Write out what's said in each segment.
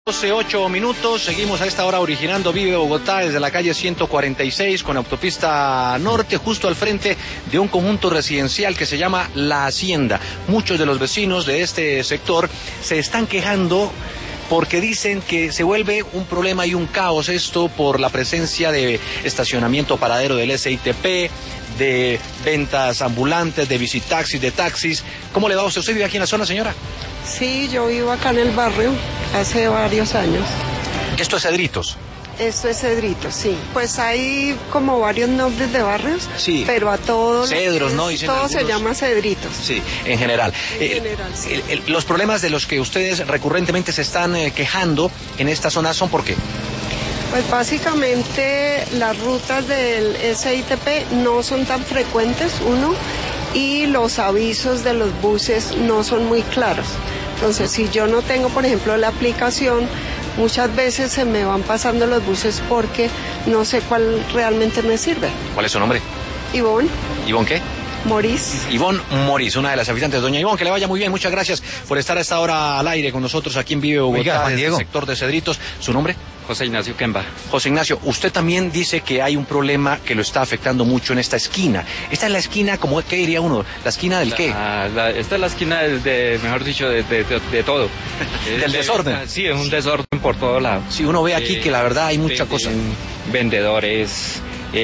12:08, seguimos a esta hora originando Vive Bogotá desde la calle 146 con autopista norte, justo al frente de un conjunto residencial que se llama La Hacienda. Muchos de los vecinos de este sector se están quejando porque dicen que se vuelve un problema y un caos esto por la presencia de estacionamiento paradero del SITP, de ventas ambulantes, de visitaxis, de taxis. ¿Cómo le va a usted? ¿Usted vive aquí en la zona, señora? Sí, yo vivo acá en el barrio hace varios años. ¿Esto es Cedritos? Esto es Cedritos, sí. Pues hay como varios nombres de barrios, sí, pero a todos Cedros, ¿no? Todo se llama Cedritos. Sí, en general. Sí. Los problemas de los que ustedes recurrentemente se están quejando en esta zona son ¿por qué? Pues básicamente las rutas del SITP no son tan frecuentes, y los avisos de los buses no son muy claros. Entonces, si yo no tengo, por ejemplo, la aplicación, muchas veces se me van pasando los buses porque no sé cuál realmente me sirve. ¿Cuál es su nombre? Ivonne. ¿Ivonne qué? Morís. Ivonne Morís, una de las habitantes. Doña Ivonne, que le vaya muy bien. Muchas gracias por estar a esta hora al aire con nosotros aquí en Vive Bogotá. Oiga, Juan Diego. Desde el sector de Cedritos. ¿Su nombre? José Ignacio Kemba. José Ignacio, usted también dice que hay un problema que lo está afectando mucho en esta esquina. Esta es la esquina, como ¿qué diría uno? ¿La esquina del qué? Esta es la esquina mejor dicho, de todo. ¿Del desorden? Sí, es un desorden por todo lado. Sí, uno ve aquí que la verdad hay mucha cosa. Vendedores,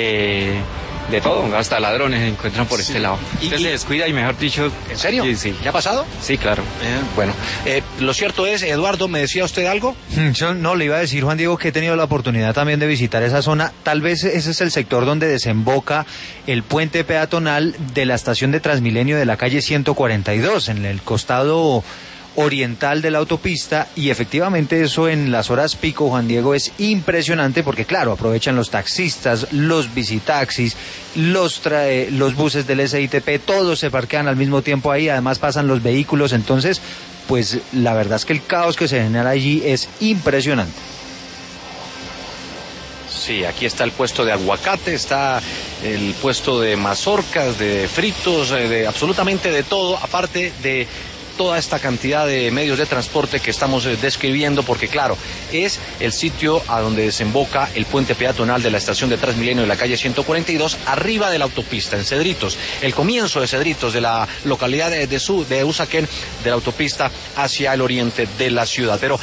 de todo, hasta ladrones se encuentran por este lado. Usted se descuida y mejor dicho... ¿En serio? Sí. ¿Ya ha pasado? Sí, claro. Bueno, lo cierto es, Eduardo, ¿me decía usted algo? Yo no, le iba a decir, Juan Diego, que he tenido la oportunidad también de visitar esa zona. Tal vez ese es el sector donde desemboca el puente peatonal de la estación de Transmilenio de la calle 142, en el costado oriental de la autopista, y efectivamente eso en las horas pico, Juan Diego, es impresionante porque claro, aprovechan los taxistas, los visitaxis, los buses del SITP, todos se parquean al mismo tiempo ahí, además pasan los vehículos, entonces pues la verdad es que el caos que se genera allí es impresionante. Sí, aquí está el puesto de aguacate, está el puesto de mazorcas, de fritos, de absolutamente de todo, aparte de toda esta cantidad de medios de transporte que estamos describiendo, porque claro, es el sitio a donde desemboca el puente peatonal de la estación de Transmilenio de la calle 142, arriba de la autopista, en Cedritos, el comienzo de Cedritos, de la localidad de Usaquén, de la autopista hacia el oriente de la ciudad. Pero